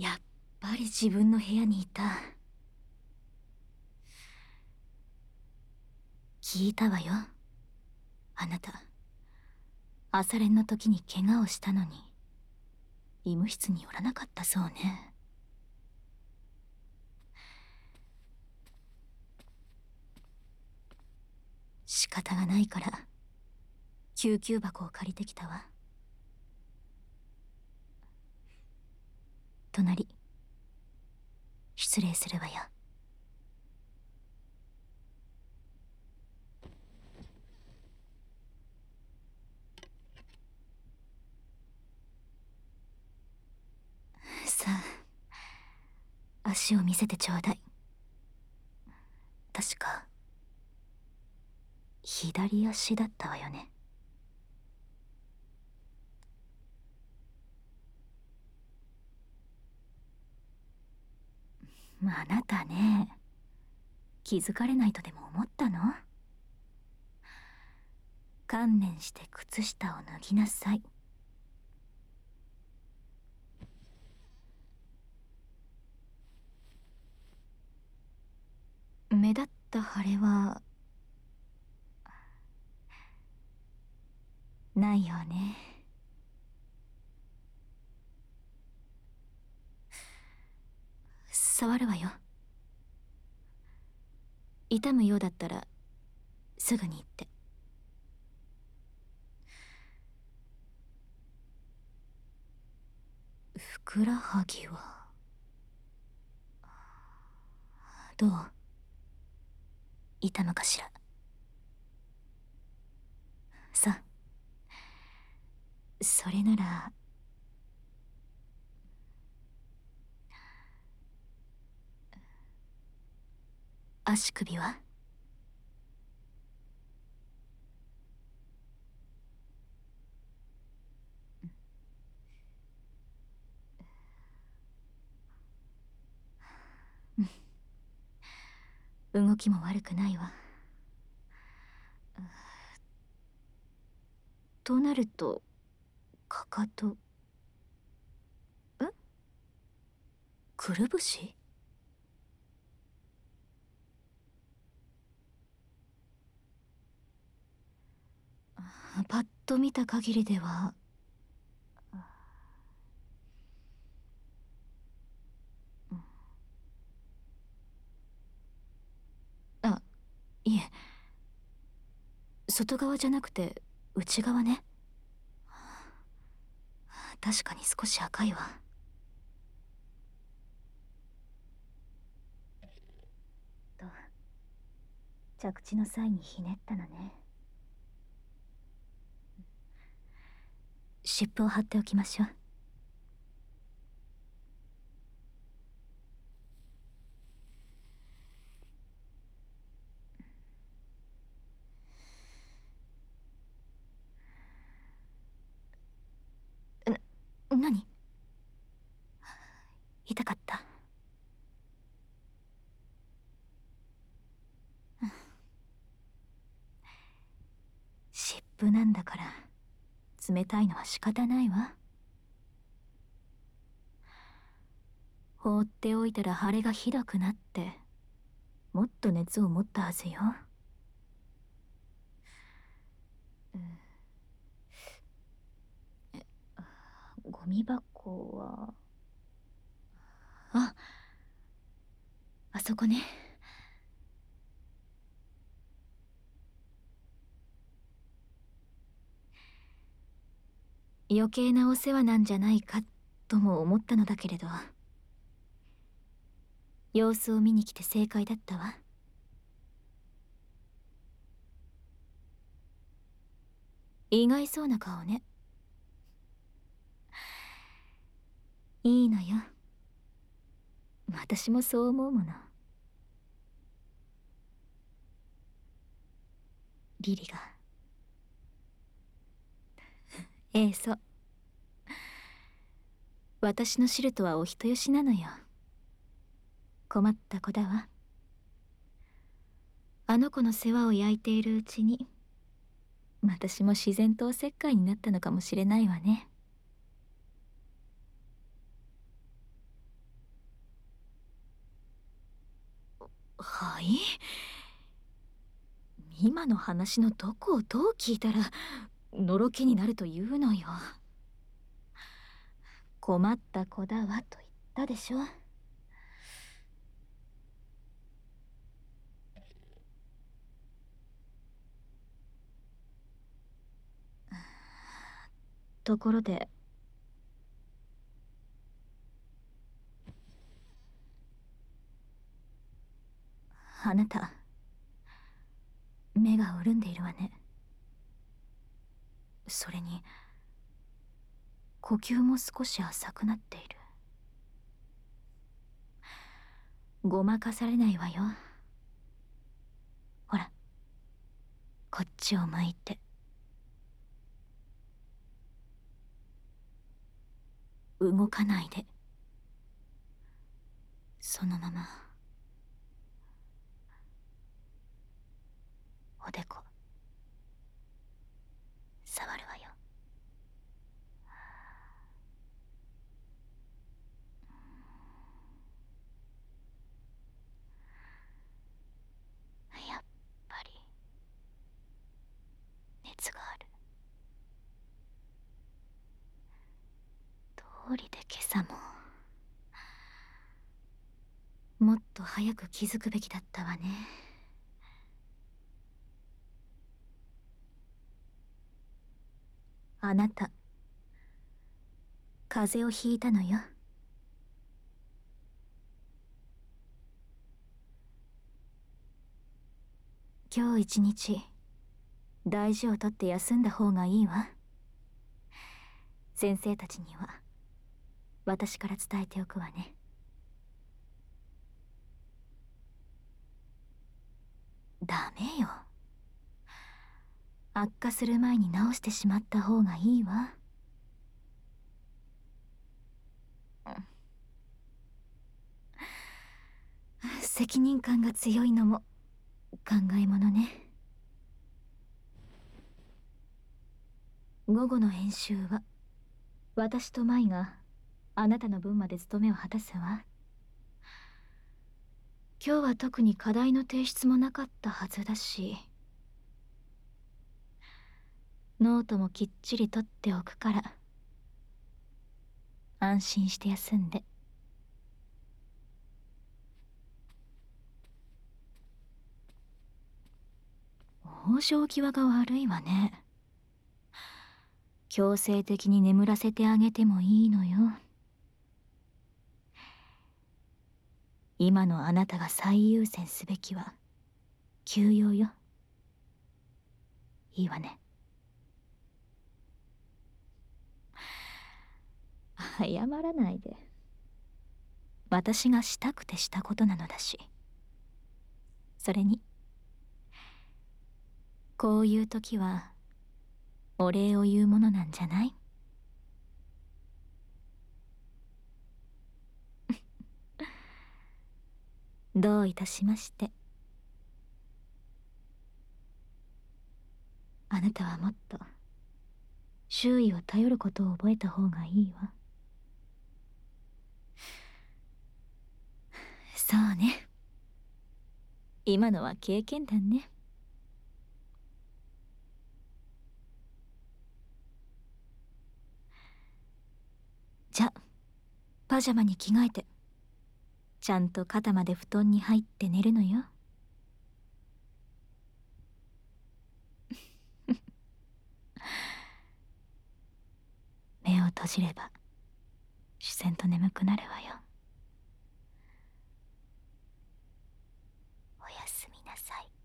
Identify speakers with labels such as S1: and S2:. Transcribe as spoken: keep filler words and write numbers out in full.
S1: やっぱり自分の部屋にいた。聞いたわよ。あなた、朝練の時に怪我をしたのに、医務室に寄らなかったそうね。仕方がないから、救急箱を借りてきたわ。隣、失礼するわよ。さあ、足を見せてちょうだい。確か、左足だったわよね。あなたね、気づかれないとでも思ったの？観念して靴下を脱ぎなさい。目立った腫れはないよね。触るわよ。痛むようだったらすぐに言って。ふくらはぎはどう？痛むかしら？さあ、それなら足首は？動きも悪くないわ。となるとかかと、え？くるぶし？パッと見た限りでは、あ、いえ、外側じゃなくて内側ね。確かに少し赤いわ。と、着地の際にひねったのね。湿布を貼っておきましょう。な、何？痛かった？湿布なんだから冷たいのは仕方ないわ。放っておいたら腫れがひどくなってもっと熱を持ったはずよ。ゴミ箱は、あ、あそこね。余計なお世話なんじゃないかとも思ったのだけれど、様子を見に来て正解だったわ。意外そうな顔ね。いいのよ。私もそう思うもの。リリが。ええ、そう。私のシルトはお人よしなのよ。困った子だわ。あの子の世話を焼いているうちに私も自然とおせっかいになったのかもしれないわね。 はい。今の話のどこをどう聞いたらのろけになるというのよ。困った子だわと言ったでしょ。ところで、あなた目が潤んでいるわね。それに呼吸も少し浅くなっている。ごまかされないわよ。ほら、こっちを向いて。動かないで。そのまま。おでこ触るわよ。やっぱり熱がある。通りで今朝も。もっと早く気づくべきだったわね。あなた風邪をひいたのよ。今日一日大事をとって休んだ方がいいわ。先生たちには私から伝えておくわね。ダメよ。悪化する前に治してしまった方がいいわ。責任感が強いのも考えものね。午後の編集は私と舞があなたの分まで務めを果たすわ。今日は特に課題の提出もなかったはずだし、ノートもきっちり取っておくから安心して休んで。往生際が悪いわね。強制的に眠らせてあげてもいいのよ。今のあなたが最優先すべきは休養よ。いいわね。謝らないで。私がしたくてしたことなのだし。それにこういう時はお礼を言うものなんじゃない？どういたしまして。あなたはもっと周囲を頼ることを覚えた方がいいわ。そうね。今のは経験談ね。じゃ、パジャマに着替えてちゃんと肩まで布団に入って寝るのよ。目を閉じれば自然と眠くなるわよ。おやすみなさい。